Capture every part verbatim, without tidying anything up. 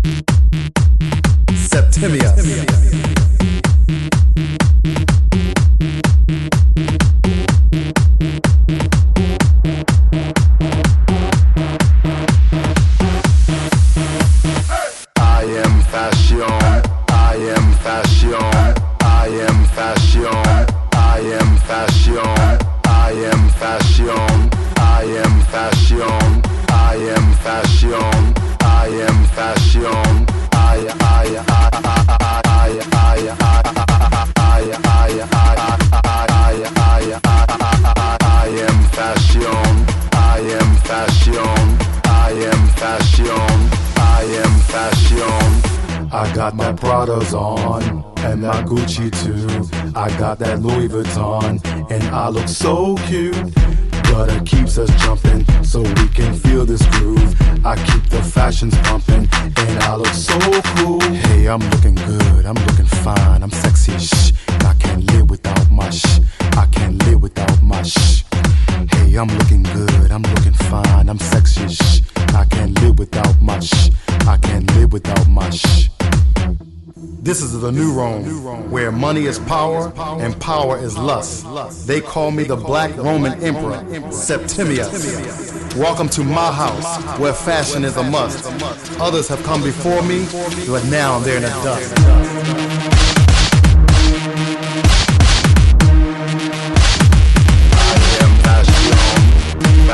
Septimius. I am fashion, I am fashion, I am fashion, I am fashion, I am fashion, I am fashion, I am fashion, I am fashion, I I I I I I I am fashion, I am fashion, I am fashion, I am fashion. I got my Pradas on, and my Gucci too. I got that Louis Vuitton, and I look so cute. But it keeps us jumping, so we can feel this groove. I keep the fashions pumping, and I look so cool. Hey, I'm looking good, I'm looking fine, I'm sexy as shh. I can't live without my shh. I can't live without my shh. Hey, I'm looking good, I'm looking fine, I'm sexy as shh. I can't live without my shh. I can't live without my shh. This is the new Rome, where money is power and power is lust. They call me the Black Roman Emperor, Septimius. Welcome to my house, where fashion is a must. Others have come before me, but now they're in the dust. I am fashion,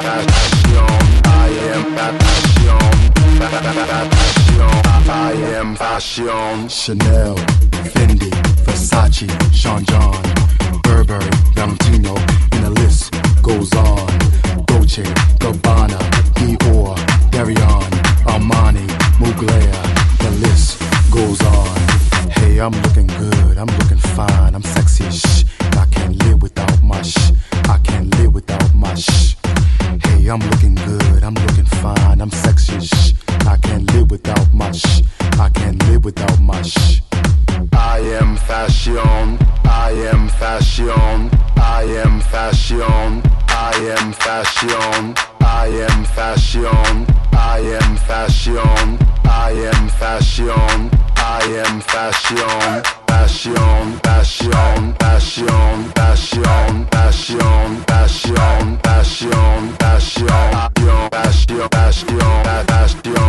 I am fashion, I am fashion. Chanel, Fendi, Versace, Sean John, Burberry, Valentino, and the list goes on. Dolce, Gabbana, Dior, Darion, Armani, Mugler, the list goes on. Hey, I'm looking good, I'm looking fine, I'm sexy as shh. I can't live without my shh. I can't live without my shh. Hey, I'm looking good, I'm looking fine, I'm sexy as shh. I can't live without my shh. I can't live without my shh. I am fashion, I am fashion, I am fashion, I am fashion, I am fashion, I am fashion, I am fashion, I am fashion, fashion, fashion, fashion, fashion, fashion, fashion, fashion, fashion, fashion, fashion,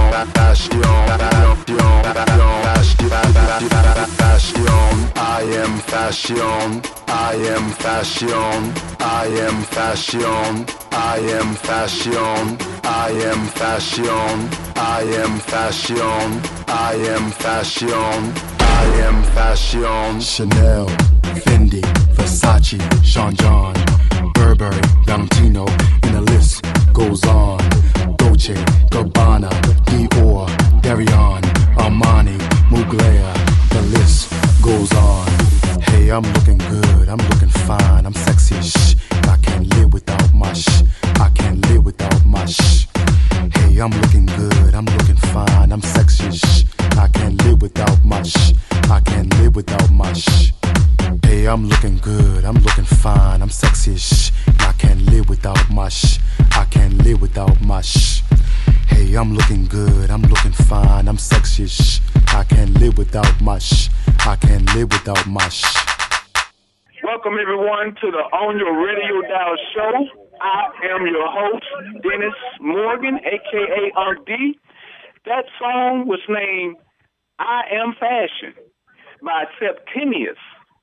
I am fashion, I am fashion, I am fashion, I am fashion, I am fashion, I am fashion, I am fashion, I am fashion. Chanel, Fendi, Versace, Sean John, Burberry, Valentino, and the list goes on. Dolce, Gabbana, Dior, Darion, Armani, Mugler, the list goes on. Hey, I'm looking good, I'm looking fine, I'm sexy as shh. I can't live without my shh. I can't live without my shh. Hey, I'm looking good, I'm looking fine, I'm sexy as shh. I can't live without my shh. I can't live without my shh. Hey, I'm looking good, I'm looking fine, I'm sexy as shh. I can't live without my shh. I can't live without my shh. Hey, I'm looking good, I'm looking fine, I'm sexy as shh. I can't live without my shh. I can't live without my shh. Welcome everyone to the On Your Radio Dial show. I am your host, Dennis Morgan, aka Unc D. That song was named I Am Fashion by Septimius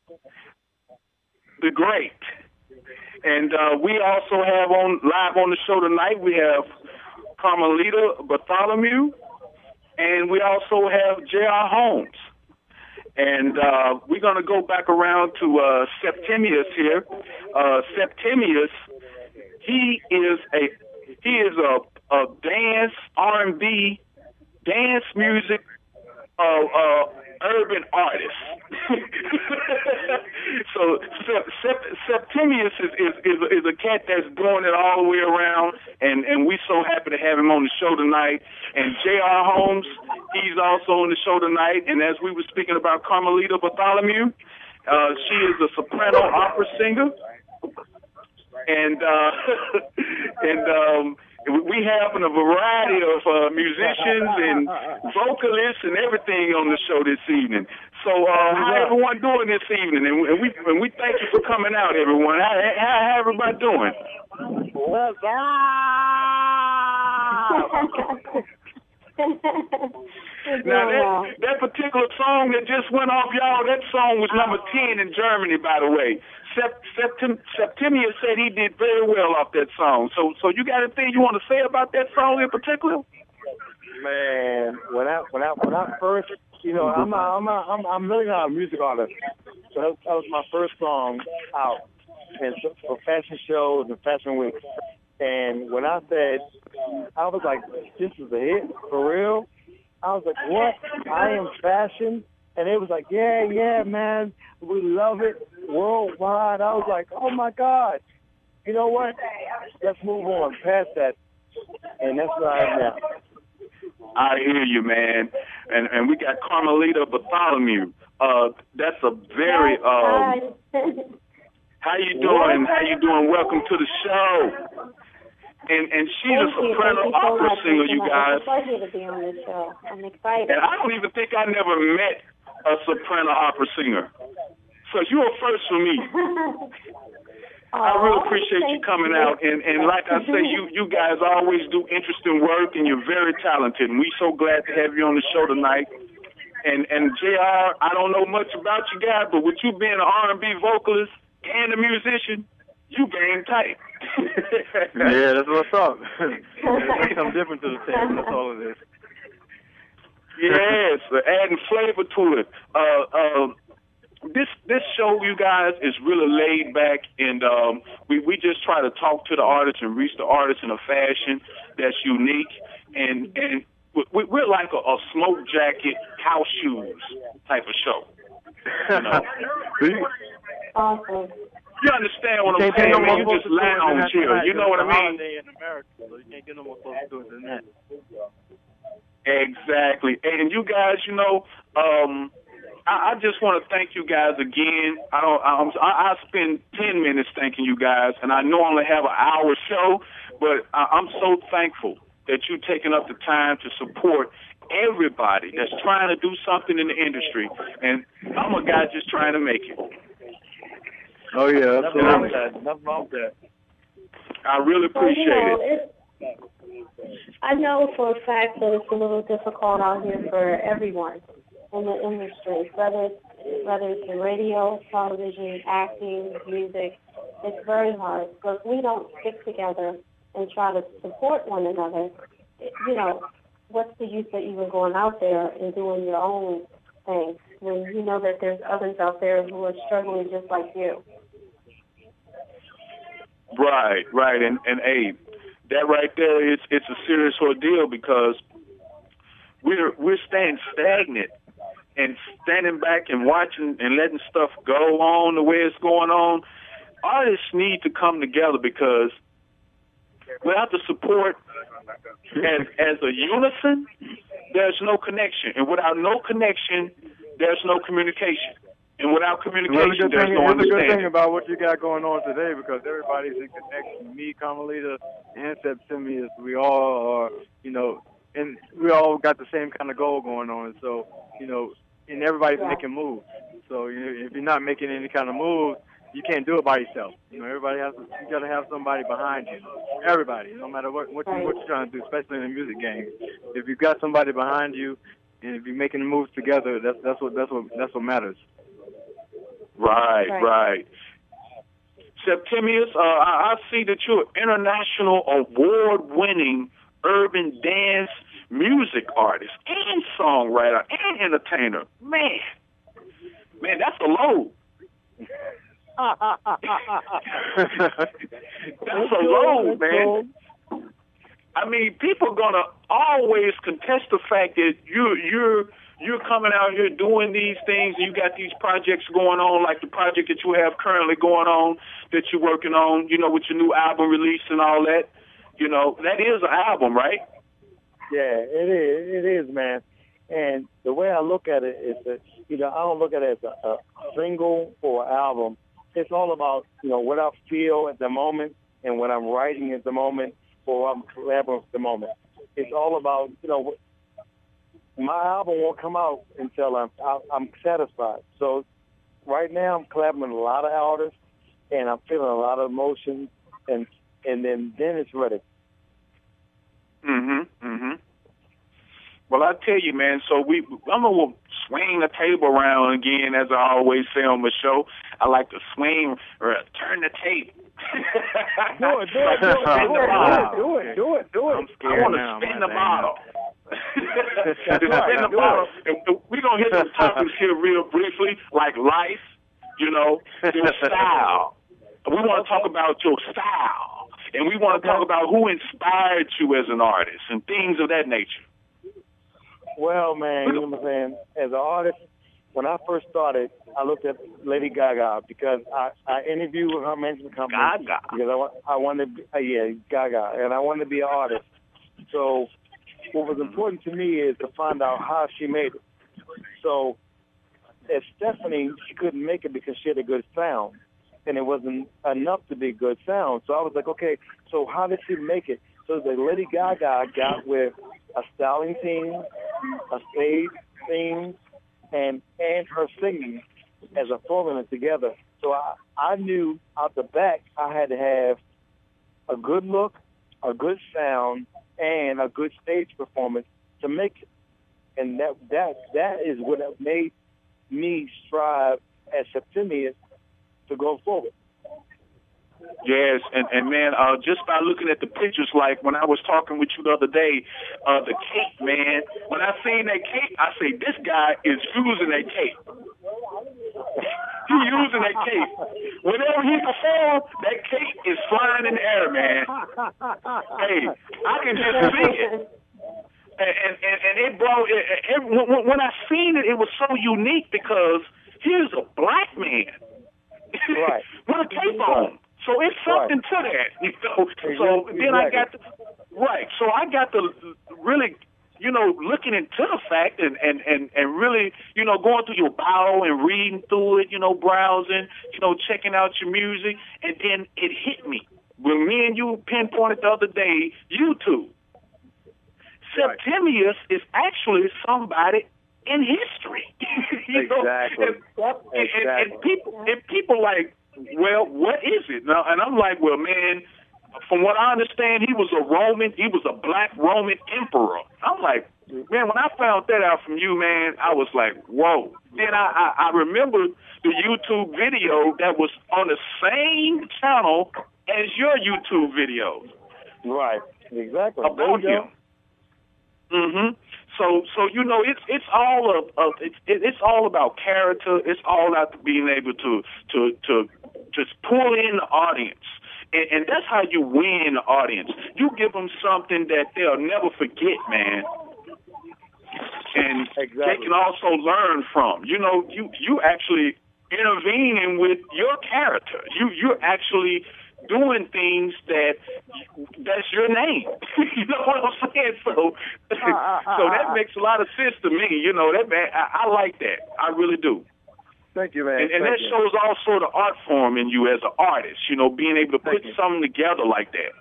the Great. And uh, we also have on live on the show tonight, we have Carmelita Bartholomew, and we also have J R. Holmes. And uh, we're going to go back around to uh, Septimius here. Uh, Septimius, he is a he is a, a dance R and B dance music uh, uh, urban artist. So Sept- Septimius is, is, is, is a cat that's doing it all the way around, and, and we're so happy to have him on the show tonight. And J R. Holmes, he's also on the show tonight. And as we were speaking about Carmelita Bartholomew, uh, she is a soprano opera singer. And uh, and um, we have a variety of uh, musicians and vocalists and everything on the show this evening. So uh, how everyone doing this evening? And we and we thank you for coming out, everyone. How, how everybody doing? What's up? Now that, that particular song that just went off, y'all, that song was number ten in Germany, by the way. Sept, Septim, Septimius said he did very well off that song. So, so you got anything you want to say about that song in particular? Man, when I when I when I first, you know, I'm not, I'm not, I'm I'm really not a music artist. So that, that was my first song out, and so, for fashion shows and fashion weeks. And when I said, I was like, this is a hit for real. I was like, what? I am fashion. And it was like, yeah, yeah, man, we love it worldwide. I was like, oh, my God. You know what? Let's move on past that. And that's where I am now. I hear you, man. And and we got Carmelita Bartholomew. Uh, that's a very, um, how you doing? How you doing? Welcome to the show. And and she's Thank a soprano you. opera so singer, you guys. It's a pleasure to be on this show. I'm excited. And I don't even think I never met a soprano opera singer. So you're a first for me. I really appreciate you coming out. And, and like I say, you, you guys always do interesting work, and you're very talented. And we're so glad to have you on the show tonight. And, and J R, I don't know much about you guys, but with you being an R and B vocalist and a musician, you game tight. Yeah, that's what's up. There's something different to the table. That's all it is. Yes, adding flavor to it. Uh, uh, this this show, you guys, is really laid back, and um, we we just try to talk to the artists and reach the artists in a fashion that's unique, and and we, we're like a, a smoke jacket, house shoes type of show. You know. Awesome. You understand what I'm saying, man? You just lounge here. You know what I mean? In America, so you can't get no more close to it than that. Exactly. And you guys, you know, um, I, I just want to thank you guys again. I don't. I'm, I, I spend ten minutes thanking you guys, and I normally have an hour show, but I, I'm so thankful that you've taken up the time to support everybody that's trying to do something in the industry. And I'm a guy just trying to make it. Oh, yeah. Nothing wrong with that. Nothing wrong with that. I really appreciate well, you know, it. It's, I know for a fact that it's a little difficult out here for everyone in the industry, whether it's, whether it's in radio, television, acting, music. It's very hard. So if we don't stick together and try to support one another, you know, what's the use of even going out there and doing your own thing when you know that there's others out there who are struggling just like you? Right, right, and and Abe, that right there is it's a serious ordeal because we're we're staying stagnant and standing back and watching and letting stuff go on the way it's going on. Artists need to come together because without the support as as a unison, there's no connection, and without no connection, there's no communication. And without communication, there's thing, no understanding. It's a good thing about what you got going on today because everybody's in connection. Me, Carmelita, and Septimius, we all are, you know, and we all got the same kind of goal going on. So, you know, and everybody's yeah. making moves. So, you know, if you're not making any kind of moves, you can't do it by yourself. You know, everybody has to, you got to have somebody behind you. Everybody, no matter what what, you, what you're trying to do, especially in the music game. If you've got somebody behind you, and if you're making moves together, that's that's what that's what that's what matters. Right, right. right. Septimius, uh, I, I see that you're an international award-winning urban dance music artist and songwriter and entertainer. Man, man, that's a load. That's a load, man. I mean, people are gonna always contest the fact that you you're you're coming out here doing these things. And you got these projects going on, like the project that you have currently going on that you're working on. You know, with your new album release and all that. You know, that is an album, right? Yeah, it is. It is, man. And the way I look at it is that you know I don't look at it as a, a single or album. It's all about, you know, what I feel at the moment and what I'm writing at the moment or I'm collaborating at the moment. It's all about, you know, my album won't come out until I'm I'm satisfied. So right now I'm collaborating with a lot of artists, and I'm feeling a lot of emotion, and and then then it's ready. Mhm, mhm. Well, I tell you, man. So we, I'm gonna swing the table around again, as I always say on the show. I like to swing or turn the tape. do it, do it, do it, do it, do it, do it, do it. I'm scared I want to spin the bottle. That's right, spin the bottle. We're gonna hit some topics here real briefly, like life, you know, your style. We want to talk about your style, and we want to talk about who inspired you as an artist and things of that nature. Well, man, you know what I'm saying? As an artist, when I first started, I looked at Lady Gaga because I, I interviewed with her management company. Gaga. Because I, I wanted to be, uh, yeah, Gaga, and I wanted to be an artist. So what was important to me is to find out how she made it. So as Stephanie, she couldn't make it because she had a good sound, and it wasn't enough to be good sound. So I was like, okay, so how did she make it? So the Lady Gaga got with a styling team, a stage team, and and her singing as a formula together. So I, I knew out the back I had to have a good look, a good sound, and a good stage performance to make it. And that that that is what made me strive as Septimius to go forward. Yes, and, and man, uh, just by looking at the pictures, like when I was talking with you the other day, uh, the cape, man, when I seen that cape, I say, this guy is using that cape. He using that cape. Whenever he performs, that cape is flying in the air, man. Hey, I can just see it. And, and, and, and it brought, it, it, when, when I seen it, it was so unique because here's a black man right. with a cape on. So it's something right. to that, you know. Exactly. So then I got to, right. So I got to really, you know, looking into the fact and, and, and, and really, you know, going through your bio and reading through it, you know, browsing, you know, checking out your music. And then it hit me when me and you pinpointed the other day, YouTube. Right. Septimius is actually somebody in history. you exactly. Know? And, yep. and, exactly. And, and people, and people like, well, what is it? Now, and I'm like, well, man, from what I understand, he was a Roman, he was a black Roman emperor. I'm like, man, when I found that out from you, man, I was like, whoa. Then I, I, I remember the YouTube video that was on the same channel as your YouTube videos. Right, exactly. About him. Mm-hmm. So, so you know, it's it's all of, of it's it's all about character. It's all about being able to to to just pull in the audience, and, and that's how you win the audience. You give them something that they'll never forget, man, and exactly. they can also learn from. You know, you you actually intervening with your character. You you're actually doing things that that's your name. You know what I'm saying? So, uh, uh, so that makes a lot of sense to me. You know that man. I, I like that. I really do. Thank you, man. And, and Thank that you. shows also the art form in you as an artist. You know, being able to Thank put you. something together like that.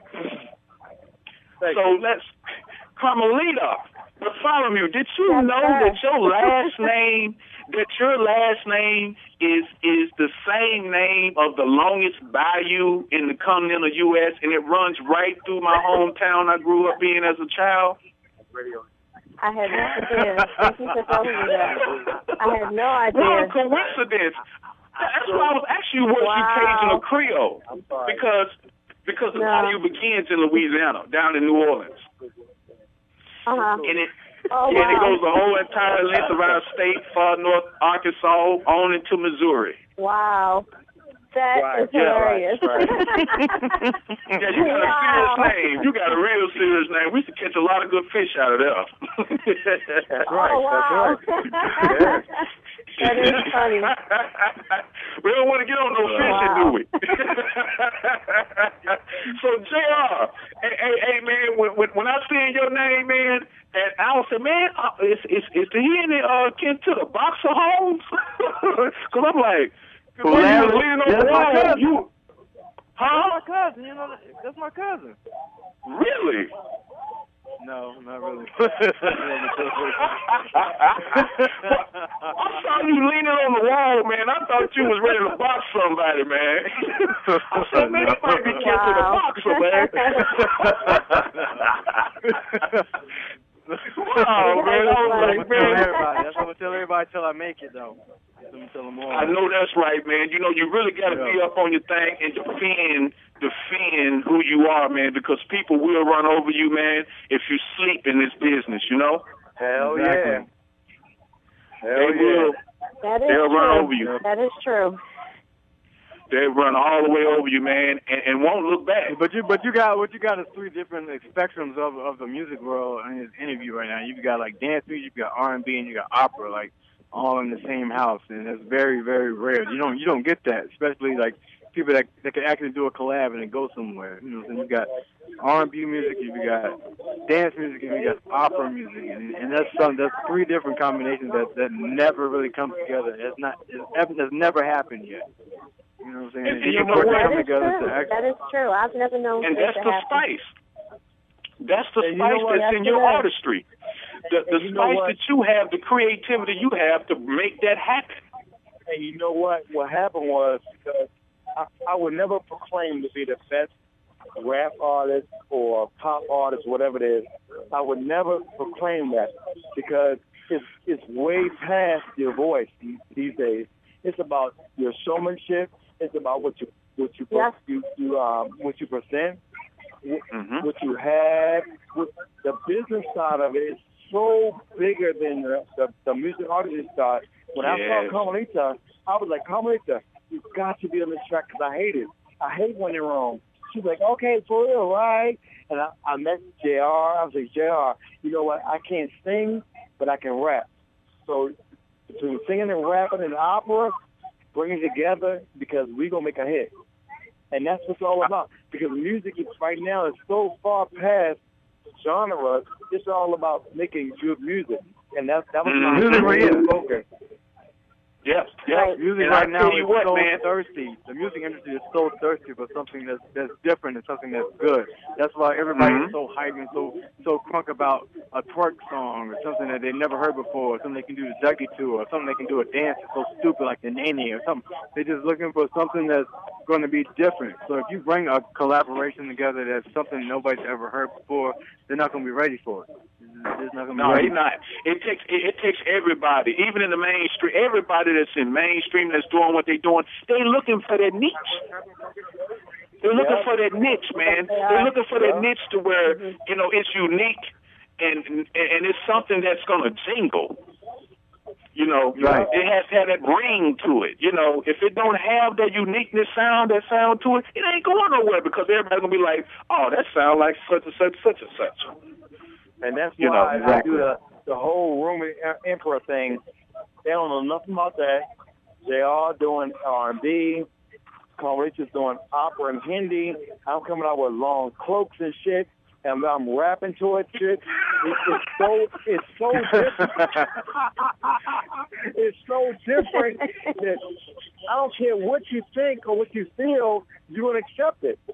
Thank so you. let's, Carmelita, Bartholomew, did you Yes, know sir. that your last name, that your last name is is the same name of the longest bayou in the continental U S and it runs right through my hometown I grew up in as a child? I had no idea. Thank you for telling me that. I had no What idea. a coincidence. That's why I was asking you, was Wow. you Cajun or Creole? I'm sorry. Because because the No. bayou begins in Louisiana, down in New Orleans. Uh-huh. And it Oh, yeah, and it wow. goes the whole entire length of our state, far north Arkansas, on into Missouri. Wow. That Right. is Yeah, hilarious. right, Yeah, you got Wow. a serious name. You got a real serious name. We used to catch a lot of good fish out of there. That's Oh, right. wow. That's right. That is funny. We don't want to get on no fishing, Wow. do we? So, J R, hey, hey, hey man, when, when, when I seen your name, man, and I was saying, man, uh, is, is, is he any uh, kin to the Boxer Holmes? Because I'm like, when you Larry, was leaning on that's the my wall, cousin. you, Huh? That's my cousin. You know, that's my cousin. Really? No, not really. I saw you leaning on the wall, man. I thought you was ready to box somebody, man. I said, man, that might be catching a boxer, man. Wow, man. I was like, man. That's what I'm gonna tell everybody till I make it, though. Tell them all. I know that's right, man. You know, you really got to yeah. be up on your thing and defend, defend who you are, man, because people will run over you, man, if you sleep in this business, you know? Hell exactly. yeah. Hell they yeah. will. That is They'll true. run over you. That is true. They'll run all the way over you, man, and, and won't look back. But you, but you got what you got is three different spectrums of of the music world in this interview right now. You've got like dance music, you got R and B, and you got opera, like all in the same house, and it's very, very rare. You don't you don't get that, especially like people that that can actually do a collab and then go somewhere. You know, so you got R and B music, you got dance music, and you got opera music, and, and that's some that's three different combinations that that never really come together. It's not it's, it's never happened yet. You know what I'm saying? And, and you know what? That is together true. to act- That is true. I've never known And that that's to the happen. spice. That's the And you spice know what? that's in That's your it is. artistry. The, the And you know spice what? that you have, the creativity you have to make that happen. And you know what? What happened was because I, I would never proclaim to be the best rap artist or pop artist, whatever it is. I would never proclaim that because it's it's way past your voice these, these days. It's about your showmanship. It's about what you what you Yes. you, you um what you present, what, Mm-hmm. what you have. What, the business side of it is so bigger than the, the, the music artist side. When I Yes. saw Carmelita, I was like, Carmelita, you've got to be on this track because I hate it. I hate when they're wrong. She's like, okay, for real, right? And I, I met J R. I was like, J R, you know what? I can't sing, but I can rap. So between singing and rapping and opera, bring it together because we're going to make a hit. And that's what it's all about. Because music is right now is so far past genres. It's all about making good music. And that, that was my Mhm. main focus. Yep, yep. Right. Music And right I now tell you is what, so man. thirsty. The music industry is so thirsty for something that's that's different and something that's good. That's why everybody Mhm. is so hyped and so so crunk about a twerk song or something that they never heard before, or something they can do the Dougie to, or something they can do a dance that's so stupid like the Nene or something. They're just looking for something that's going to be different. So if you bring a collaboration together that's something nobody's ever heard before, they're not going to be ready for it. They're just not going to be No, ready. they not. It takes it, it takes everybody, even in the mainstream, everybody that's in mainstream that's doing what they're doing. They looking for that niche. They're looking Yeah. for that niche, man. They are. They're looking for that Yeah. niche to where Mhm. you know it's unique and and, and it's something that's gonna jingle. You know, Right. it has to have that ring to it. You know, if it don't have that uniqueness sound, that sound to it, it ain't going nowhere because everybody's gonna be like, oh, that sound like such and such, such and such. And that's You why know, I do the, the whole Roman Emperor thing. They don't know nothing about that. They are doing R and B. Carmelita's doing opera and Hindi. I'm coming out with long cloaks and shit. And I'm rapping to it, shit. It's, it's so, it's so different. It's so different that I don't care what you think or what you feel, you're gonna accept it.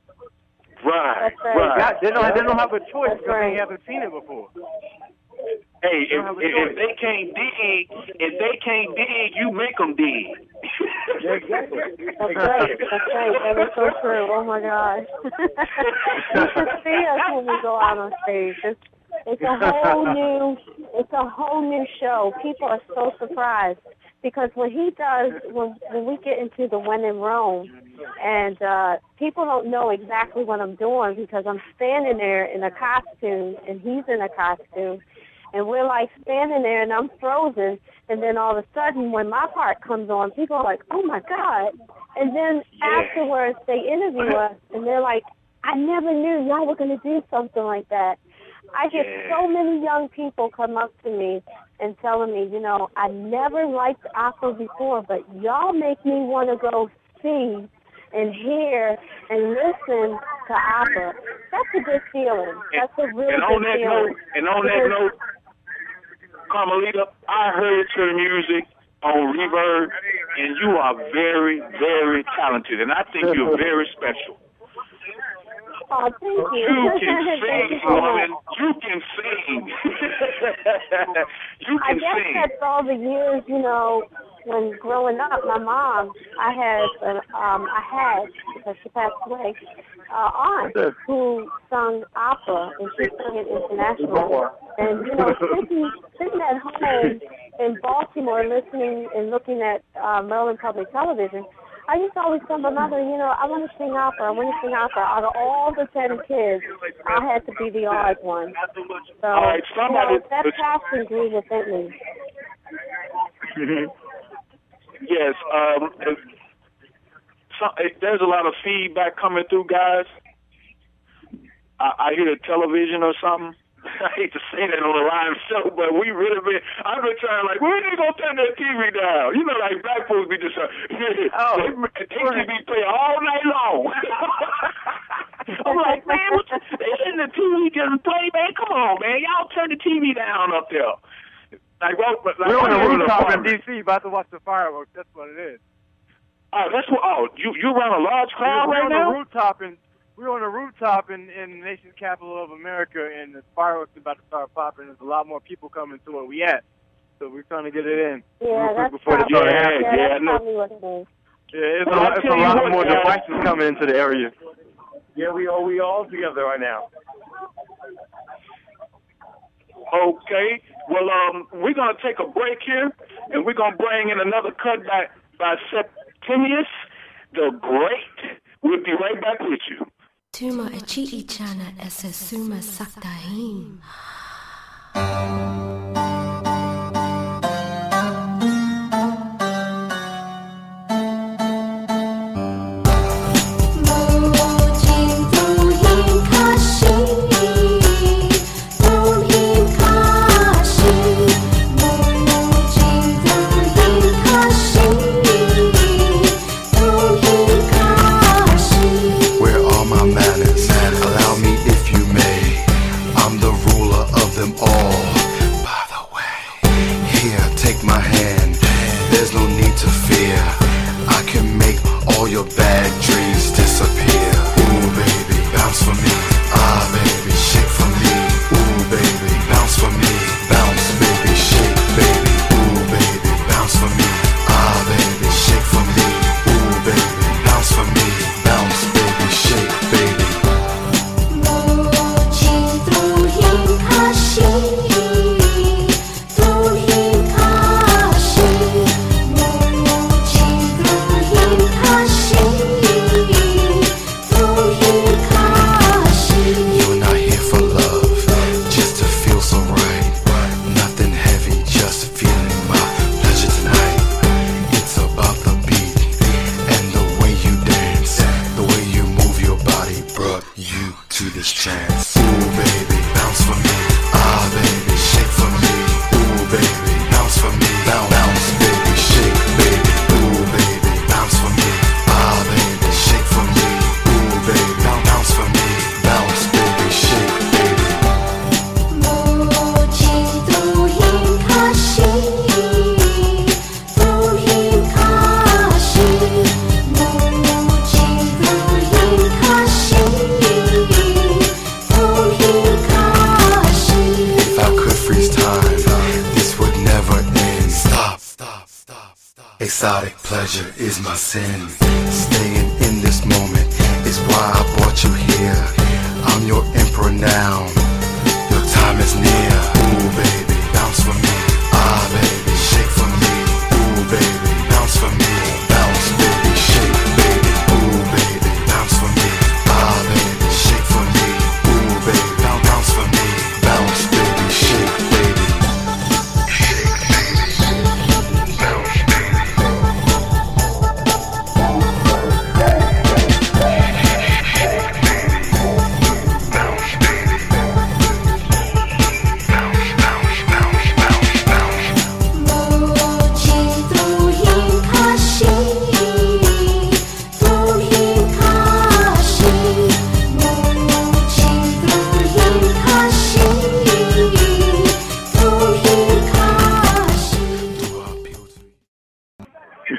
Right, That's right. right. God, they don't they don't have a choice That's because right. they haven't seen it before. Hey, if, don't have a if, choice. if they can't dig, if they can't dig, you make them dig. Exactly. That's right. That's right. That is so true. Oh my gosh. You should see us when we go out on stage. It's, it's a whole new. It's a whole new show. People are so surprised because when he does, when when we get into the When in Rome, and uh, people don't know exactly what I'm doing because I'm standing there in a costume and he's in a costume. And we're like standing there and I'm frozen. And then all of a sudden when my part comes on, people are like, oh, my God. And then Yeah. afterwards they interview us and they're like, I never knew y'all were going to do something like that. I get Yeah. so many young people come up to me and telling me, you know, I never liked opera before, but y'all make me want to go see and hear and listen to opera. That's a good feeling. That's a really and on good that feeling. note, and on that Because- note, Carmelita, I heard your music on Reverb, and you are very, very talented, and I think you're very special. Oh, thank you. You can Thank you sing, so woman. much. You can sing. You I can guess sing. that's all the years, you know, when growing up, my mom, I had, an, um, I had, because she passed away, uh, aunt who sung opera, and she sung it internationally. And, you know, sitting, sitting at home in Baltimore listening and looking at uh, Maryland Public Television, I used to always tell my mother, you know, I want to sing opera, I want to sing opera. Out of all the ten kids, I had to be the odd one. So, All right, somebody, you know, that passion grew within me. Mm-hmm. Yes, um, so, there's a lot of feedback coming through, guys. I, I hear the television or something. I hate to say that on a live show, but we really been, I've been trying, like, when are they going to turn that T V down? You know, like, black folks be just, uh, oh, they, T V play all night long. I'm like, man, what the, they letting the T V just play, man? Come on, man. Y'all turn the T V down up there. Like, well, like, We're on the I'm rooftop in apartment. D C about to watch the fireworks. That's what it is. Oh, that's what, oh, you, you run a large crowd we're, right we're now? on the rooftop in, we're on the rooftop in, in the nation's capital of America, and the fireworks are about to start popping. There's a lot more people coming to where we at. So we're trying to get it in. Yeah, that's before probably, the yeah, yeah, yeah, that's no. probably what it is. Yeah, it's Well, a, I'll it's tell a you lot what, more guys. devices coming into the area. Yeah, we all we all together right now. Okay. Well, um, we're going to take a break here, and we're going to bring in another cut by, by Septimius the Great. We'll be right back with you. Tuma Achi Ichana Esesuma Saktahim. Where are my manners? Allow me if you may. I'm the ruler of them all. By the way, here, take my hand. There's no need to fear. I can make all your bad dreams disappear. Ooh, baby, bounce for me. Ah, baby, shake for me. Ooh, baby, bounce for me. Bounce, baby, shake, baby. Ooh, baby, bounce for me. Ah, baby, shake for me. Ooh, baby, bounce for me. Bounce, baby, shake, baby. You're not here for love, just to feel so right. Nothing heavy, just feeling my pleasure tonight. It's about the beat and the way you dance. The way you move your body brought you to this trance. Ooh, baby, bounce for me. Ah, baby, shake for me. Ooh, baby, bounce for me. Bounce, bounce, baby, shake, baby. Ooh, baby, bounce for me. Ah, baby, shake for me. Ooh, baby, bounce, bounce for me. Bounce, baby, shake, baby. If I could freeze time, this would never end. Stop, stop, stop, stop. Exotic pleasure is my sin. Staying in this moment is why I brought you here. I'm your emperor now. Your time is near. Ooh, baby, bounce for me. Ah, baby, shake for me. Ooh, baby, bounce for me. Bounce, baby, shake, baby. Ooh, baby, bounce for me. Ah, baby, shake for me. Ooh, baby, bounce, bounce for me. Bounce, baby, shake, baby. Shake, baby. Bounce, baby. Bounce, baby.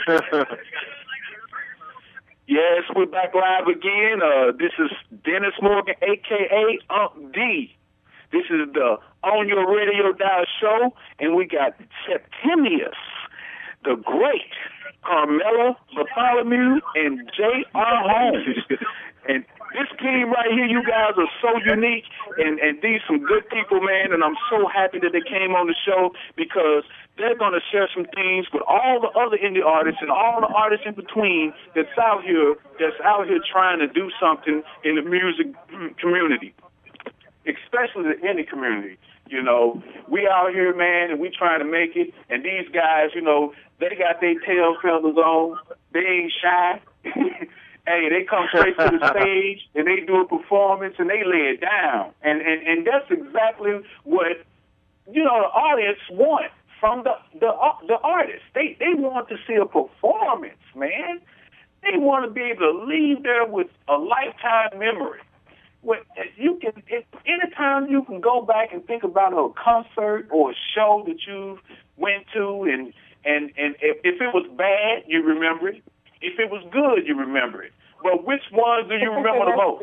Yes, we're back live again. Uh, this is Dennis Morgan, a k a. Unc D. This is the On Your Radio Dial show, and we got Septimius, the great Carmela Bartholomew, and J R. Holmes. And this team right here, you guys are so unique, and, and these some good people, man, and I'm so happy that they came on the show because they're going to share some things with all the other indie artists and all the artists in between that's out here, that's out here trying to do something in the music community, especially the indie community. You know, we out here, man, and we trying to make it, and these guys, you know, they got their tail feathers on. They ain't shy. Hey, they come straight to the stage, and they do a performance, and they lay it down. And, and, and that's exactly what, you know, the audience want from the the, uh, the artists. They, they want to see a performance, man. They want to be able to leave there with a lifetime memory. When you can, if, anytime you can go back and think about a concert or a show that you went to, and and and if, if it was bad, you remember it. If it was good, you remember it. But which ones do you remember the most?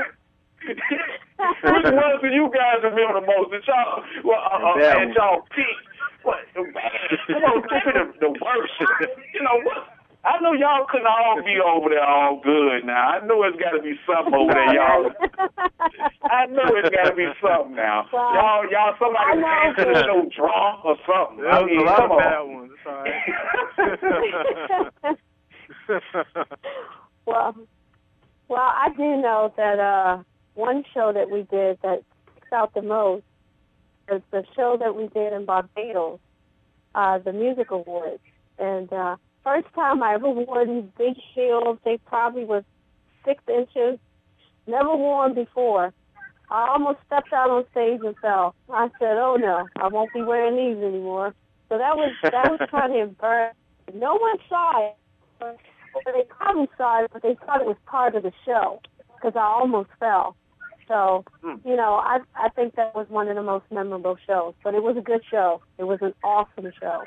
Which ones do you guys remember the most? Did y'all, well, uh, uh, and y'all peak? What? The bad? Come on, think of the, the worst. You know what? I know y'all couldn't all be over there all good now. I know it's got to be something over there, y'all. I know it's got to be something now. Well, y'all, y'all, somebody came to the show drunk or something. There was I mean, a lot come of on. bad ones. It's all right. well, well, I do know that uh, one show that we did that sticks out the most is the show that we did in Barbados, uh, the Music Awards. And uh, first time I ever wore these big heels. They probably was six inches. Never worn before. I almost stepped out on stage and fell. I said, "Oh no, I won't be wearing these anymore." So that was that was kind of embarrassing. No one saw it. But they probably saw it, but they thought it was part of the show because I almost fell. So, you know, I I think that was one of the most memorable shows. But it was a good show. It was an awesome show.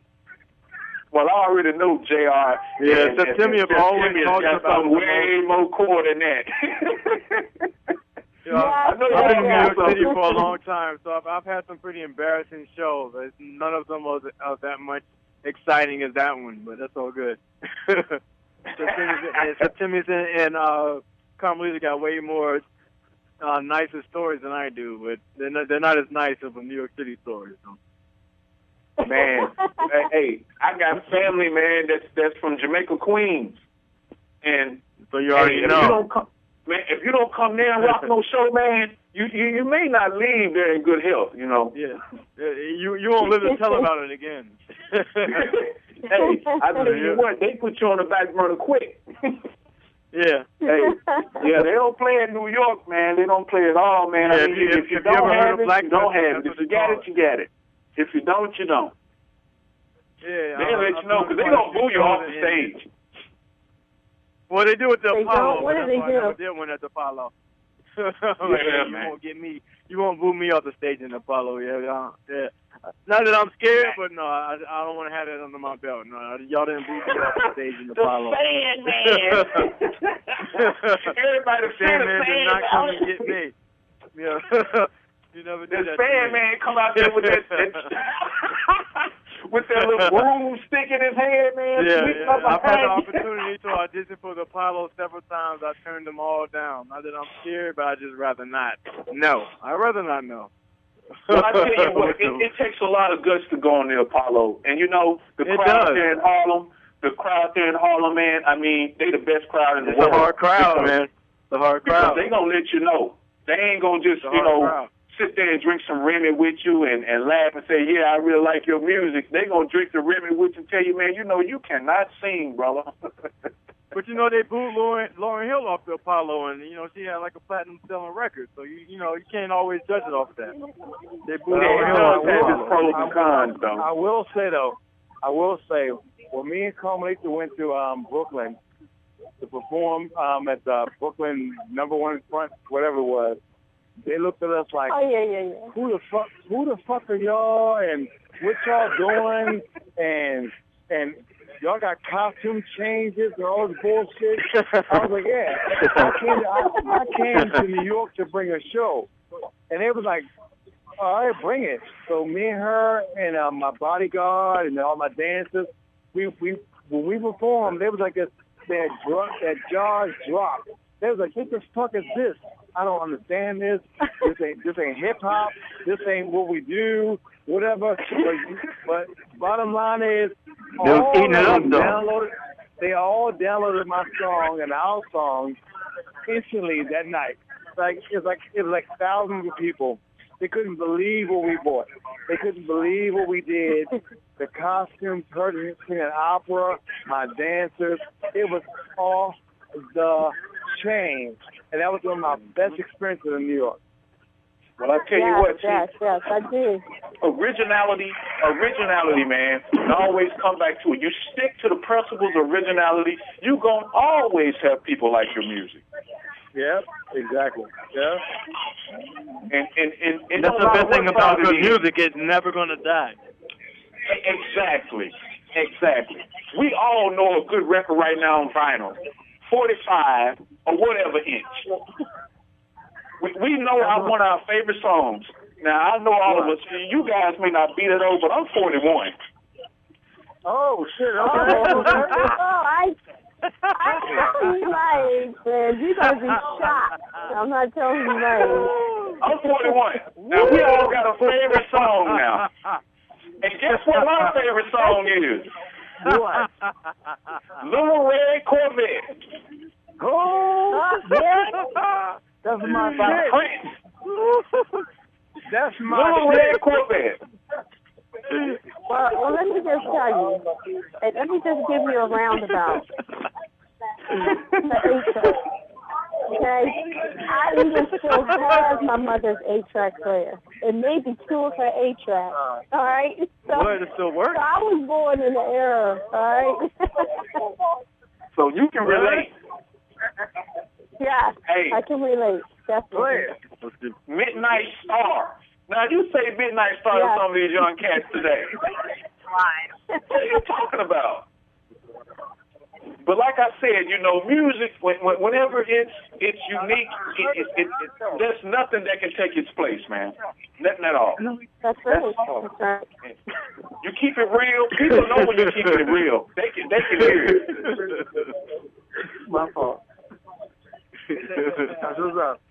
Well, I already know J R. Yeah, and, Septimius and, and always Septimius talks got about something way more core than that. You know, Yeah, I know yeah, I've been in New yeah. York City for a long time, so I've, I've had some pretty embarrassing shows. It's, none of them was uh, that much exciting as that one, but that's all good. Septimius, Septimius and, and uh, Carmelita got way more uh, nicer stories than I do, but they're not, they're not as nice as a New York City story. So. Man, hey, I got family, man, that's that's from Jamaica, Queens, and So you already hey, if know. you don't come, man, if you don't come there and rock no show, man, you, you you may not leave there in good health, you know. Yeah, you you won't live to tell about it again. Hey, I tell you what, they put you on the back burner quick. Yeah. Hey, yeah, they don't play in New York, man. They don't play at all, man. Yeah, I mean, if- if, if you you don't ever heard have of it, Black you don't Panther, have it. that's If you what they got call it, you got it. If you don't, you don't. Yeah, They'll I- let I you know found because they quite a gonna few boo you off shows the in- stage. Well, they do it at the They Apollo. don't? What but do they that's why I never do? did one at the Apollo. Like, Yeah, you man. won't get me. You won't boo me off the stage in the Apollo. Yeah, yeah. yeah. Not that I'm scared, but no, I, I don't want to have that under my belt. No, y'all didn't boo me off the stage in the The Apollo. Sandman. Everybody The Sandman did not come and Sandman. get me. Yeah. You never The did that to me. Sandman come out there with that, that with that little broom stick in his hand, man. Yeah, sweeping yeah. up I've had the behind you. opportunity to audition for the Apollo several times. I turned them all down. Not that I'm scared, but I just rather not. No, I'd rather not know. Well, I tell you what, it, it takes a lot of guts to go on the Apollo. And, you know, the It crowd does. there in Harlem, the crowd there in Harlem, man, I mean, they the best crowd in the It's world. a hard crowd, because, man. It's a hard Because crowd. they going to let you know. They ain't going to just, It's a you hard know, crowd. sit there and drink some Remy with you and, and laugh and say, yeah, I really like your music. They going to drink the Remy with you and tell you, man, you know, you cannot sing, brother. But, you know, they booed Lauren, Lauren Hill off the Apollo, and, you know, she had like a platinum-selling record. So, you you know, you can't always judge it off that. They booed Yeah, Lauren it Hill off does the have its Apollo. pros and cons, though. I will say though, I will say, when me and Carmelita went to um, Brooklyn to perform um, at the Brooklyn number one front, whatever it was, they looked at us like, Oh yeah, yeah, yeah. who the fuck, who the fuck are y'all, and what y'all doing, and and y'all got costume changes and all this bullshit. I was like, yeah. I came, I, I came to New York to bring a show. And they was like, all right, bring it. So me and her and uh, my bodyguard and all my dancers, we we when we performed, they was like this, that dro- that jaws dropped. They was like, what the fuck is this? I don't understand this. This ain't this ain't hip hop. This ain't what we do. Whatever. But, but bottom line is, they was all eating it up, of them though. downloaded. They all downloaded my song and our song instantly that night. Like it's like it was like thousands of people. They couldn't believe what we bought. They couldn't believe what we did. The costumes, her singing opera, my dancers. It was off the chain. And that was one of my best experiences in New York. Well, I tell yes, you what, yes, see, yes, I did. originality, originality, man, and always come back to it. You stick to the principles of originality, you're going to always have people like your music. Yeah, exactly. Yeah. And, and, and, and That's no the matter best thing what about side good it is. music. It's never going to die. Exactly. Exactly. We all know a good record right now on vinyl, forty-five or whatever inch. We, we know our, one of our favorite songs. Now, I know all of us, you guys may not beat it over, but I'm forty-one. Oh, shit. Oh, Okay. oh, I, I tell you my age, man. You're going to be shocked. I'm not telling you my age. I'm forty-one. Now, we all got a favorite song now. And guess what my favorite song is? What? Little Red Corvette. Oh, yeah. That's my By shit. Prince. That's my Little shit. Red Corvette. Well, well, let me just tell you, and let me just give you a roundabout. The eight-track, okay? I even still have my mother's eight-track player. It may be two of her eight-tracks, all right? So, What, it still works? so I was born in the era, all right? So you can relate. Yeah, Hey. I can relate, definitely. Midnight Star. Now, you say Midnight Star Yeah. to some of these young cats today. What are you talking about? But like I said, you know, music, when, when, whenever it's it's unique, it, it, it, it, there's nothing that can take its place, man. Nothing at all. That's right, that's right. You keep it real. People know when you're keeping it real. They can, they can hear it. My fault. That's what's up.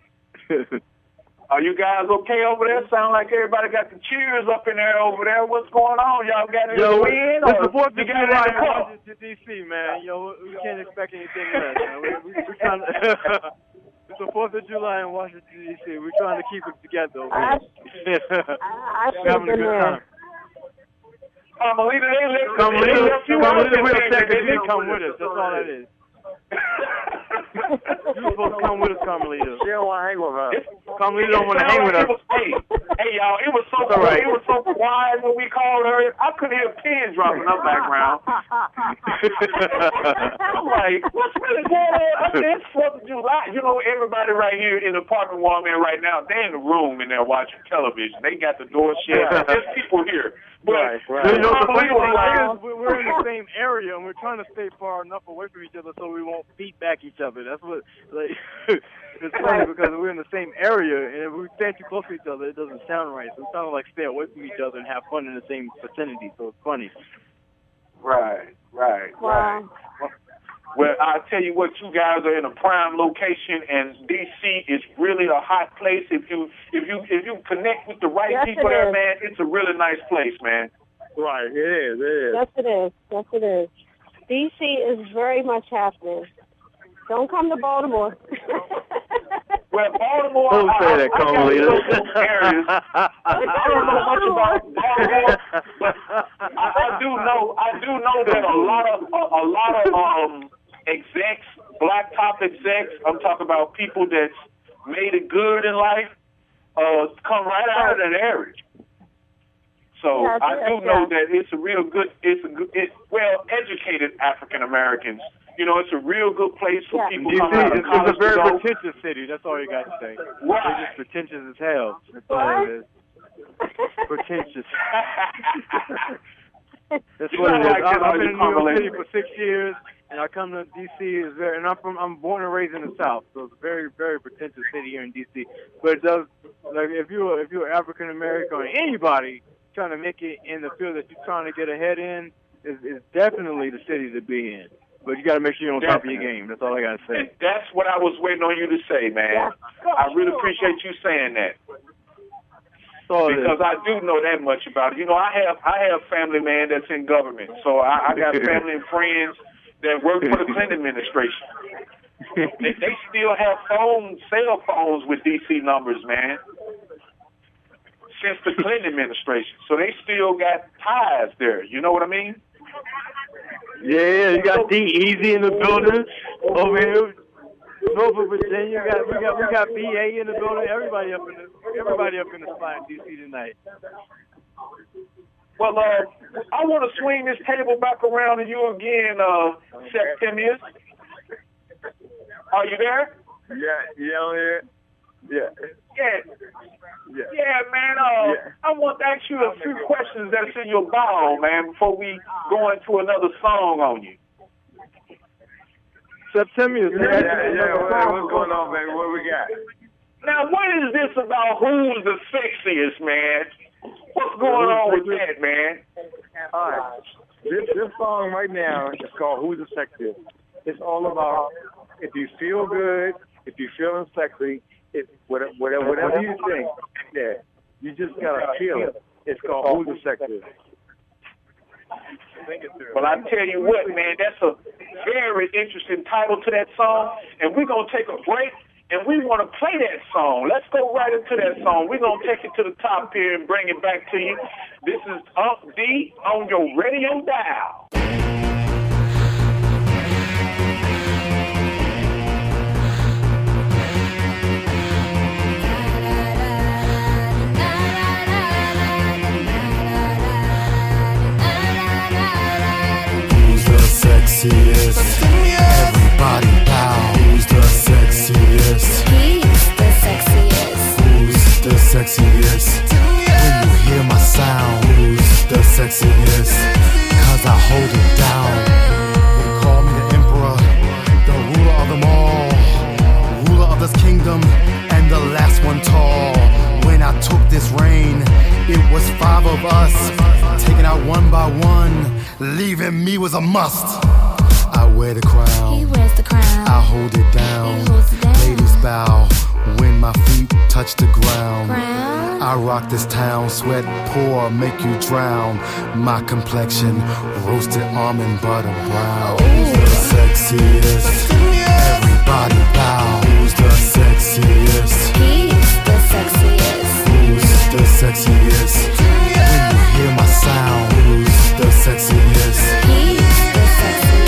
Are you guys okay over there? Sound like everybody got the cheers up in there over there. What's going on? Y'all got any Yo, win? it's Or the fourth you of got July any in cup? Washington, D C, man. Yo, we can't expect anything less, man. We, we, we're trying to, it's the fourth of July in Washington, D C. We're trying to keep it together. I, We're I, I should have having a been good there. time. Carmelita, they left, Come they with us. left you Come out with us. this We're thing, upset because you didn't didn't come with us. That's all that is. You're supposed to come with us, Carmelita. She don't want to hang with her. Carmelita don't want to hang with us. Hey, hey, y'all, it was so It's all right. it was so quiet when we called her. I couldn't hear pins dropping in her background. I'm like, what's really going on? I said, it's fourth of July. You know, everybody right here in the apartment where I'm in right now, they're in the room and they're watching television. They got the door shut. There's people here. But Right, right. You know, the funny Carmelita was like, thing is, we're we're in the same area, and we're trying to stay far enough away from each other so we won't beat back each other. That's what, like, it's funny because we're in the same area, and if we stand too close to each other, it doesn't sound right. So it's kind of like stay away from each other and have fun in the same vicinity, so it's funny. right, right, right. Wow. Well, I'll tell you what, you guys are in a prime location, and D C is really a hot place. If you if you if you connect with the right Yes, people it there, is. man, it's a really nice place, man. Right, it is, it is. Yes, it is. Yes, it is. D C is very much happening. Don't come to Baltimore. Well, Baltimore, Don't I, say I, that, I got Carmelita. little areas. I don't know much about Baltimore, but I, I do know I do know that a lot of a, a lot of um execs, black top execs, I'm talking about people that's made it good in life, uh, come right out of that area. So Yes, I yes, do know yes. that it's a real good, it's a good, it's well educated African Americans. You know, it's a real good place for Yeah. people D C coming out is of college it's a very to go. pretentious city. That's all you got to say. Right. It's just pretentious as hell. That's all What? it is. Pretentious. That's You what don't it is. like I, that, I've are been you, in New York Carmelita? City for six years, and I come to D C. Is very, and I'm from I'm born and raised in the South, so it's a very very pretentious city here in D C. But it does, like if you're if you're African American or anybody trying to make it in the field that you're trying to get ahead in, is is definitely the city to be in. But you got to make sure you're on top of your game. That's all I got to say. That's what I was waiting on you to say, man. I really appreciate you saying that. Because I do know that much about it. You know, I have I have family, man, that's in government. So I, I got family and friends that work for the Clinton administration. They, they still have phone, cell phones with D C numbers, man, since the Clinton administration. So they still got ties there. You know what I mean? Yeah, you got D Easy in the building over here. Norfolk, Virginia. We got we got we got B A in the building. Everybody up in the everybody up in the spot in D C tonight. Well, uh, I want to swing this table back around to you again, uh, Septimius. Are you there? Yeah, yeah, I'm here. Yeah. Yeah. Yeah. Yeah, man. Uh, Yeah. I want to ask you a few questions that's in your bio, man, before we go into another song on you. Septimius. Yeah, yeah, yeah. What, what's going on, baby? What we got? Now, what is this about who's the sexiest, man? What's going on with that, man? All right. This, this song right now is called Who's the Sexiest. It's all about if you feel good, if you're feeling sexy, if whatever, whatever, whatever you think, yeah, you just gotta feel it. It's called Who's the Sexiest. Well, I tell you what, man, that's a very interesting title to that song, and we're going to take a break, and we want to play that song. Let's go right into that song. We're going to take it to the top here and bring it back to you. This is Unc D on your radio dial. Sexiest. Everybody bow. Who's the sexiest? He's the sexiest. Who's the sexiest? When you hear my sound, who's the sexiest? Cause I hold it down. They call me the emperor, the ruler of them all, ruler of this kingdom, and the last one tall. When I took this reign, it was five of us, taken out one by one, leaving me was a must. I wear the crown, He wears the crown. I hold it down. He holds it down. Ladies bow when my feet touch the ground. Crown. I rock this town, sweat pour, make you drown. My complexion, roasted almond butter brown. Who's the sexiest? Everybody bow. Who's the sexiest? He's the sexiest. Who's the sexiest? When you hear my sound, who's the sexiest? He's the sexiest.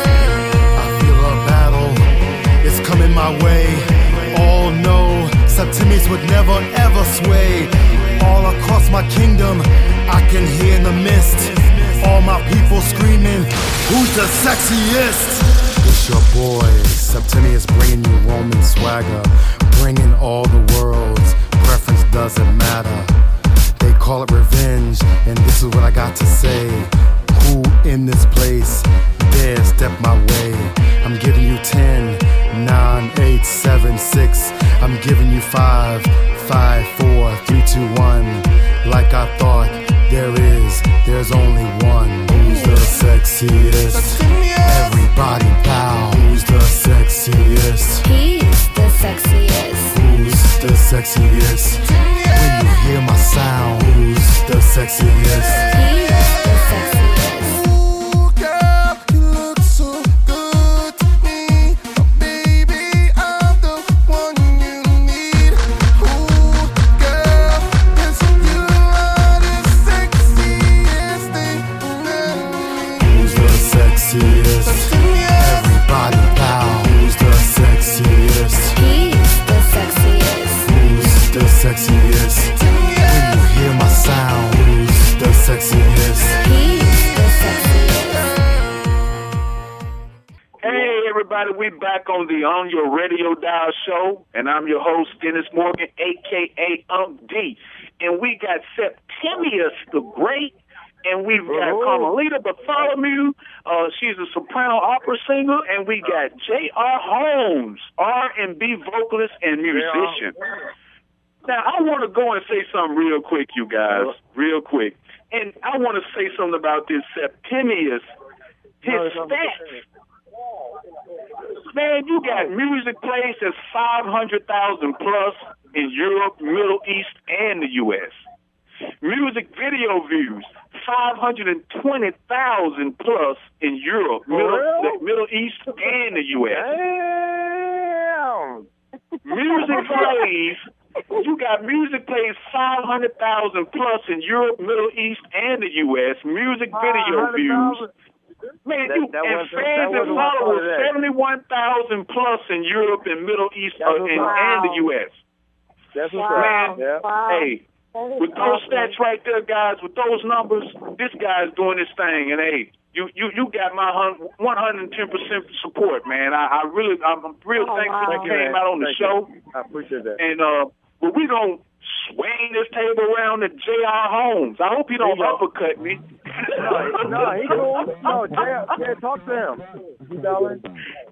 I feel a battle, it's coming my way. All know Septimius would never ever sway. All across my kingdom, I can hear in the mist all my people screaming, who's the sexiest? It's your boy, Septimius, bringing you Roman swagger, bringing all the world's preference doesn't matter. They call it revenge, and this is what I got to say. Who in this place dare step my way? I'm giving you ten, nine, eight, seven, six. I'm giving you five, five, four, three, two, one. Like I thought, there is, there's only one. Who's the sexiest? Everybody bow. Who's the sexiest? He's the sexiest. Who's the sexiest? When you hear my sound, who's the sexiest? He's the sexiest. Ooh, girl, you look so good to me. Oh, baby, I'm the one you need. Ooh, girl, yes, you are the sexiest thing. Who's the sexiest? Everybody bow. Who's the sexiest? He's the sexiest. Who's the sexiest? When you hear my sound, who's the sexiest? He's the sexiest. Hey, everybody, we back on the On Your Radio Dial show, and I'm your host, Dennis Morgan, a k a. Unc D. And we got Septimius the Great And we've got Oh. Carmelita Bartholomew. Uh, she's a soprano opera singer. And we got J R. Holmes, R and B vocalist and musician. Now, I want to go and say something real quick, you guys, real quick. And I want to say something about this Septimius. His stats. Man, you got music plays that's five hundred thousand plus in Europe, Middle East, and the U S Music video views, five hundred twenty thousand plus in Europe, Middle, the Middle East, and the U S Damn. Music plays, you got music plays five hundred thousand plus in Europe, Middle East, and the U S Music video views. Man, That- you that and wasn't- fans that and wasn't my part of followers, that. seventy-one thousand plus in Europe and Middle East That uh, was and, my- and the U S That's what's Wow. up. Yeah. Wow. Hey, That is with those awesome. stats right there, guys, with those numbers, this guy's doing his thing. And hey, you you you got my one hundred ten percent support, man. I, I really, I'm real Oh, thankful wow. you Thank you, came man. out on the Thank show. you. I appreciate that. And uh, but we don't swing this table around to J R. Holmes. I hope you don't There you go. uppercut me. No, no, he cool. No, Jay, Jay, talk to him. You darling.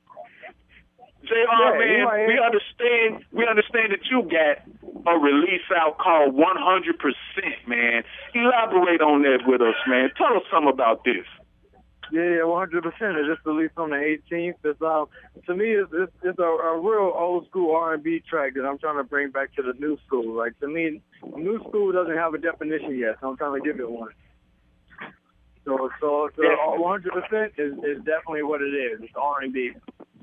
J R, Yeah, he man, right we here. understand. We understand that you got a release out called one hundred percent, man. Elaborate on that with us, man. Tell us something about this. Yeah, yeah, one hundred percent. It just released on the eighteenth. It's, um, to me, it's, it's, it's a, a real old school R and B track that I'm trying to bring back to the new school. Like, to me, new school doesn't have a definition yet, so I'm trying to give it one. So, so, so Definitely. one hundred percent is, is definitely what it is. It's R and B.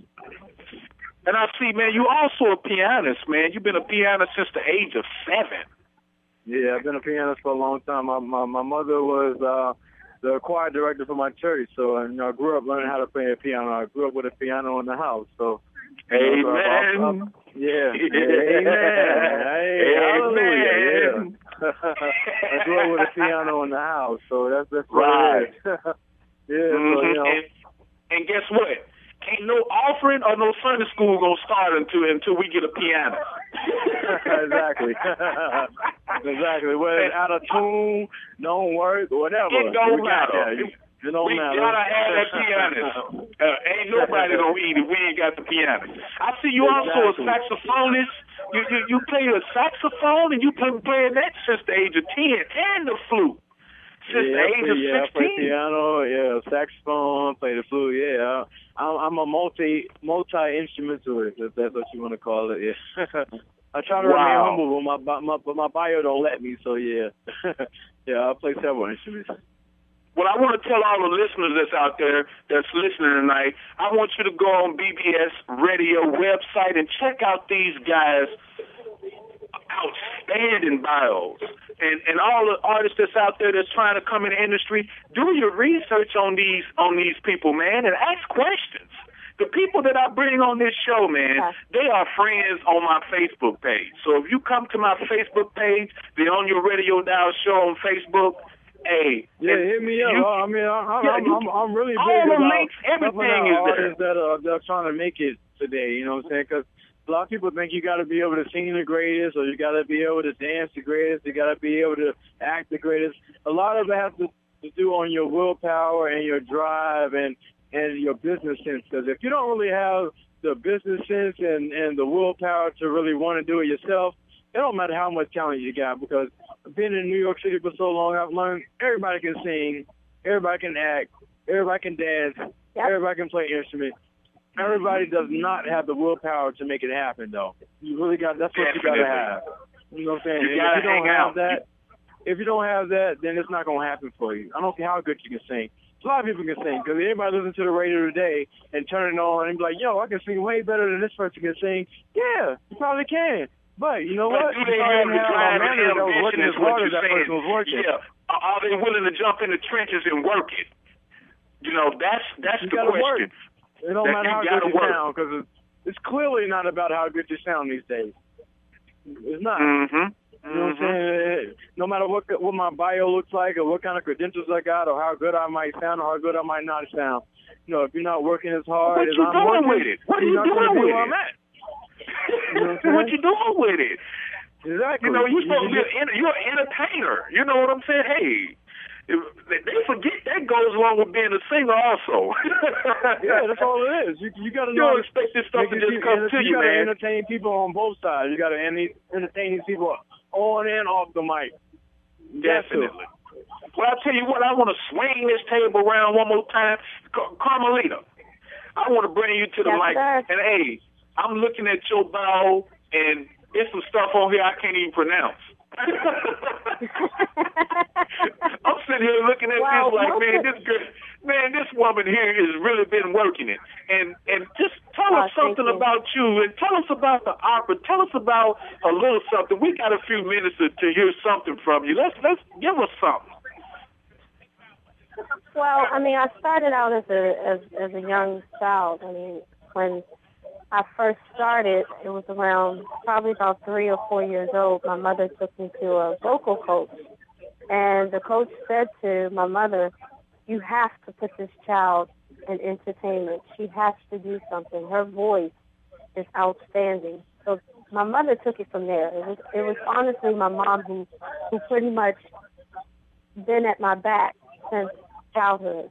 And I see, man, you also a pianist, man. You've been a pianist since the age of seven. Yeah, I've been a pianist for a long time. My my, my mother was uh, the choir director for my church, so you know, I grew up learning how to play a piano. I grew up with a piano in the house, so. you know, so I've- I've- Amen. I've- yeah. Yeah. Amen. Hey, hallelujah. Amen. Yeah. I grew up with a piano in the house, so that's that's what Right. it is. yeah. So Mhm. you know. and, and guess what? Ain't no offering or no Sunday school gonna start until until we get a piano. exactly. exactly. Whether it's out of tune, don't work, whatever. It don't We got matter. that. It don't We matter. gotta have that pianist. Uh, ain't nobody gonna eat if we ain't got the piano. I see you also a Exactly. saxophonist. You you, you play a saxophone and you been playing that since the age of ten, and the flute since yeah, the I age play, of yeah, I play sixteen. piano, yeah, saxophone, play the flute, yeah. I'm, I'm a multi multi instrumentalist, if that's what you want to call it. Yeah. I try to remain Wow. humble, but my, my but my bio don't let me. So yeah, yeah, I play several instruments. Well, I want to tell all the listeners that's out there that's listening tonight, I want you to go on B B S Radio website and check out these guys' outstanding bios. And and all the artists that's out there that's trying to come in the industry, do your research on these on these people, man, and ask questions. The people that I bring on this show, man, Yeah. they are friends on my Facebook page. So if you come to my Facebook page, they're on your Radio Dial show on Facebook. Hey, Yeah, and hit me up. you- I mean, I, I, Yeah, I'm, you- I'm I'm really all big the about links, everything helping is out there. artists that are, that are trying to make it today. You know what I'm saying? Because a lot of people think you got to be able to sing the greatest, or you got to be able to dance the greatest, you got to be able to act the greatest. A lot of it has to, to do on your willpower and your drive and and your business sense. Because if you don't really have the business sense and and the willpower to really want to do it yourself, it don't matter how much talent you got. Because being in New York City for so long, I've learned everybody can sing, everybody can act, everybody can dance, Yep. everybody can play instruments. Everybody does not have the willpower to make it happen, though. You really got, that's what you got to Definitely. have. You know what I'm saying? You And gotta if you don't hang have out. that, if you don't have that, then it's not going to happen for you. I don't care how good you can sing. A lot of people can sing, because everybody listens to the radio today and turn it on and be like, yo, I can sing way better than this person can sing. Yeah, you probably can. But you know But what? do You they probably have didn't the have a drive and manager that was ambition working is as what hard as you're that saying. person was working. Yeah. Are are they willing to jump in the trenches and work it? You know, that's that's You the gotta question. work. It don't That matter you how gotta good you work. sound, because it's, it's clearly not about how good you sound these days. It's not. Mm-hmm. You know what I'm saying? No matter what what my bio looks like or what kind of credentials I got or how good I might sound or how good I might not sound, you know, if you're not working as hard What as you I'm doing working, with it? What are you're you not gonna doing be with where it? I'm at. You know what I'm saying? What you doing with it? Exactly. You know, you're supposed to be You- an, enter- you're an entertainer. You know what I'm saying? Hey, If, they they forget that goes along with being a singer also. Yeah, that's all it is. You you got to You know. don't expect this stuff to make it- just come to you, You got to man. entertain people on both sides. You got to entertain these people on and off the mic. Definitely. Well, I tell you what, I want to swing this table around one more time. Car- Carmelita, I want to bring you to the Yes, mic. sir. And, hey, I'm looking at your bio, and there's some stuff on here I can't even pronounce. I'm sitting here looking at Well, this like, most man, of- this girl, man, this woman here has really been working it. And and just tell Oh, us thank something you. about you, and tell us about the opera. Tell us about a little something. We got a few minutes to, to hear something from you. Let's let's give us something. Well, I mean, I started out as a as, as a young child. I mean, when I first started, it was around probably about three or four years old. My mother took me to a vocal coach, and the coach said to my mother, "You have to put this child in entertainment. She has to do something. Her voice is outstanding." So my mother took it from there. It was it was honestly my mom who who pretty much been at my back since childhood.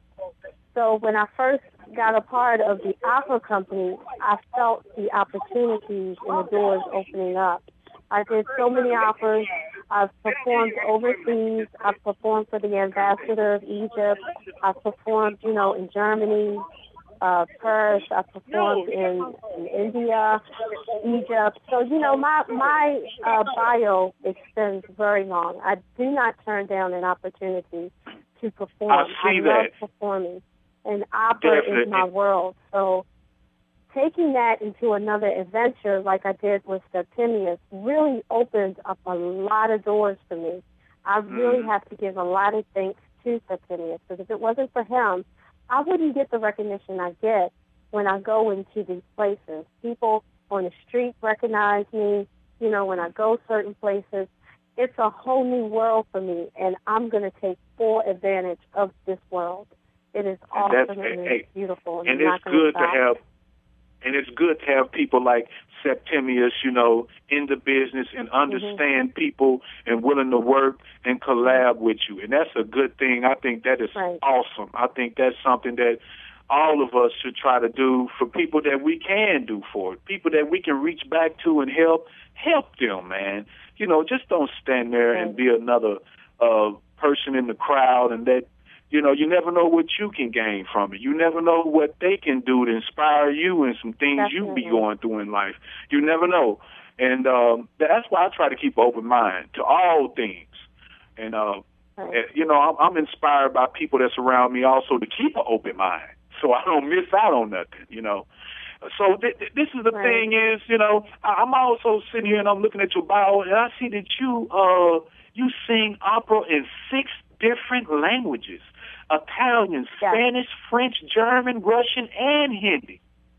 So when I first got a part of the opera company, I felt the opportunities and the doors opening up. I did so many operas. I've performed overseas. I've performed for the ambassador of Egypt. I've performed, you know, in Germany, uh, Paris. I've performed in, in India, Egypt. So, you know, my, my uh, bio extends very long. I do not turn down an opportunity to perform. I see love that. performing, and opera Definitely. is my world. So taking that into another adventure like I did with Septimius really opened up a lot of doors for me. I really Mhm. have to give a lot of thanks to Septimius, because if it wasn't for him, I wouldn't get the recognition I get when I go into these places. People on the street recognize me, you know, when I go certain places. It's a whole new world for me, and I'm going to take full advantage of this world. It is And that's- awesome and hey, it's beautiful, and, And I'm it's not going good to stop. have, and it's good to have people like Septimius, you know, in the business and understand Mm-hmm. people and willing to work and collab with you. And that's a good thing. I think that is Right. awesome. I think that's something that all of us should try to do for people that we can do for it, people that we can reach back to and help, help them, man. You know, just don't stand there and Right. be another uh, person in the crowd, and that, you know, you never know what you can gain from it. You never know what they can do to inspire you and some things you be Definitely. going through in life. You never know. And um, that's why I try to keep an open mind to all things. And, uh, Right. and, you know, I'm, I'm inspired by people that's around me also to keep an open mind so I don't miss out on nothing, you know. So th- th- this is the Right. thing is, you know, I- I'm also sitting here and I'm looking at your bio, and I see that you uh you sing opera in six different languages: Italian, Yes. Spanish, French, German, Russian, and Hindi.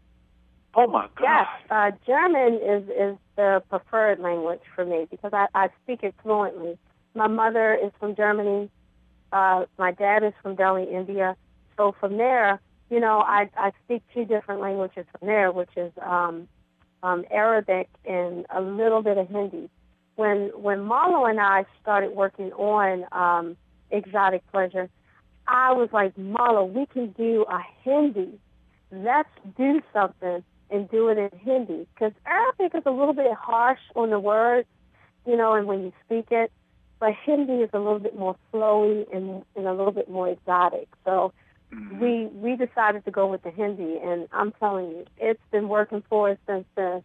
Oh my God! Yes, uh, German is, is the preferred language for me because I, I speak it fluently. My mother is from Germany. Uh, my dad is from Delhi, India. So from there, you know, I, I speak two different languages from there, which is um, um, Arabic and a little bit of Hindi. When when Marlo and I started working on um, Exotic Pleasure, I was like, Marlo, we can do a Hindi. Let's do something and do it in Hindi. Because Arabic is a little bit harsh on the words, you know, and when you speak it. But Hindi is a little bit more flowy and, and a little bit more exotic. So Mhm. we we decided to go with the Hindi, and I'm telling you, it's been working for us since then.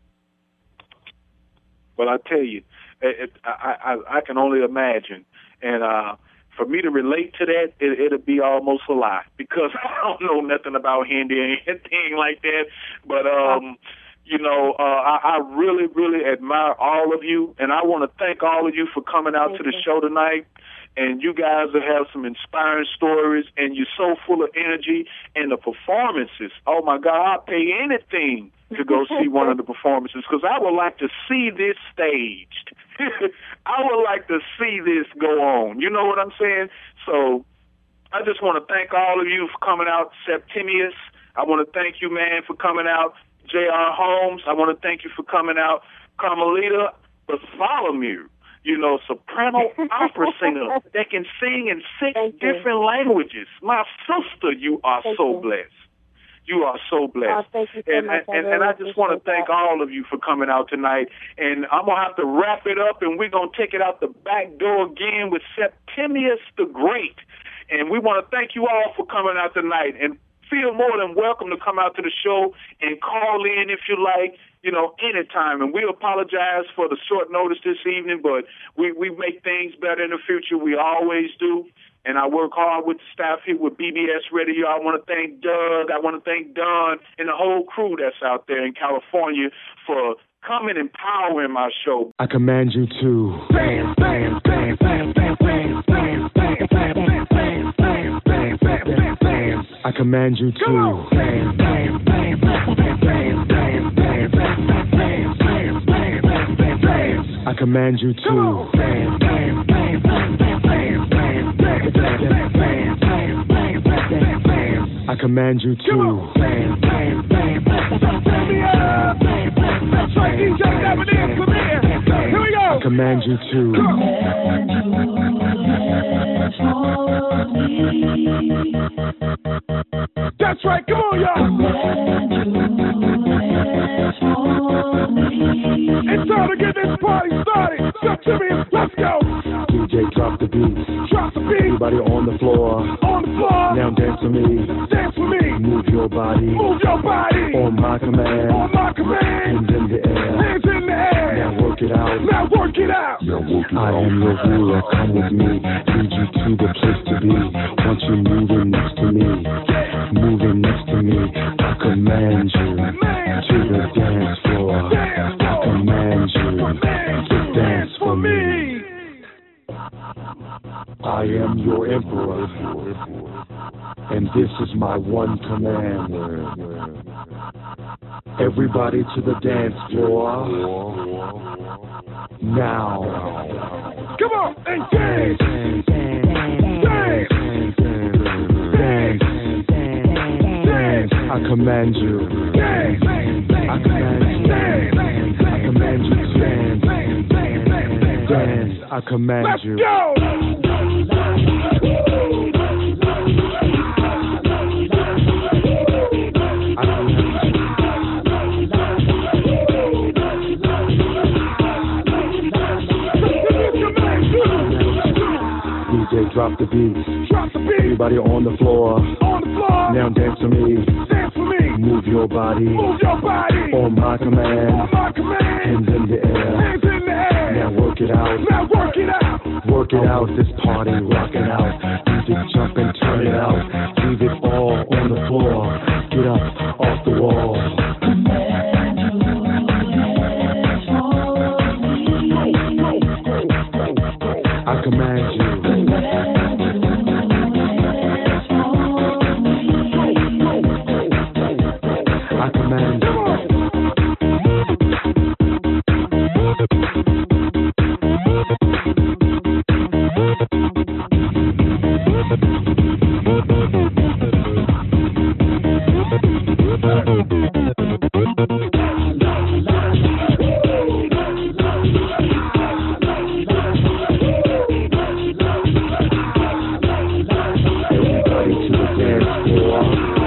Well, I tell you, it, it, I, I I can only imagine, and uh, for me to relate to that, it, it'll be almost a lie because I don't know nothing about Hindi or anything like that. But um, you know, uh, I, I really, really admire all of you, and I want to thank all of you for coming out Thank to the you. show tonight. And you guys will have some inspiring stories, and you're so full of energy. And the performances, oh my God, I'll pay anything to go see one of the performances because I would like to see this staged. I would like to see this go on. You know what I'm saying? So I just want to thank all of you for coming out. Septimius, I want to thank you, man, for coming out. J R. Holmes, I want to thank you for coming out. Carmelita Bartholomew, you know, soprano opera singer that can sing in six different languages. My sister, you are Thank so you. blessed. You are so blessed. Oh, thank you so and, much. I and, really and I just want to appreciate thank that. all of you for coming out tonight. And I'm going to have to wrap it up, and we're going to take it out the back door again with Septimius the Great. And we want to thank you all for coming out tonight. And feel more than welcome to come out to the show and call in if you like, you know, anytime. And we apologize for the short notice this evening, but we, we make things better in the future. We always do. And I work hard with the staff here with B B S Radio. I want to thank Doug. I want to thank Don and the whole crew that's out there in California for coming and powering my show. I command you to Bam, bam, bam, bam, bam, bam, bam, bam, bam, bam, bam, bam, bam, bam, bam. I command you to Bam, bam, bam, bam, bam, bam, bam, bam, bam, bam, bam, bam, bam, bam, bam. I command you to Bam, bam, bam, bam, bam, bam, bam, bam, bam, bam, bam, bam, bam, bam. I command you to Bam, bam, bam, bam, bam, bam, bam, bam. That's right, D J Debonair, come here. Here we go. I command you to That's right, come on, y'all. It's time to get this party started. Step to me, let's go. D J drop the beat. Drop the beat Everybody on the floor. on the floor. Now dance for me. Dance with me. Move your body Move your body on my command. on my command. Hands in the air. Hands in the air. Now work it out. Now work it out. I am your ruler. Come with me. Lead you to the place to be. Want you moving next to me. Moving next to me. I command you to the dance floor. I command you to dance for me. I am your emperor, and this is my one command. Everybody to the dance floor. Now. Come on and dance. Dance. Dance. Dance. I command you. Dance. I command you. Dance. I command you to dance. Dance. I command Let's you. go. D J drop the beat. Drop the beat Everybody on the floor. on the floor. Now dance for me. Dance with me. Move your body Move your body on my on command. my command. Hands in the air. Hands in the air. Now work it out. Now work it out. Work it out. This party rocking out. Music jump and turn it out. Leave it all on the floor. Get up off the wall. I command you. I command you. Everybody to the dance floor.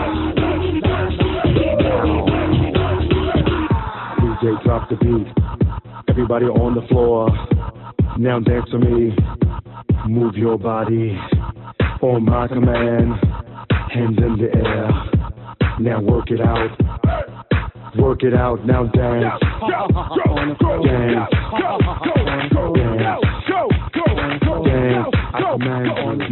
Now. D J drop the beat. Everybody on the floor. Now dance for me. Move your body on my command. Hands in the air. Now work it out. Work it out. Now dance. Go, go, go, go, Dance. go, go, go, go, go, go, go, Dance. go, I go, command go. you.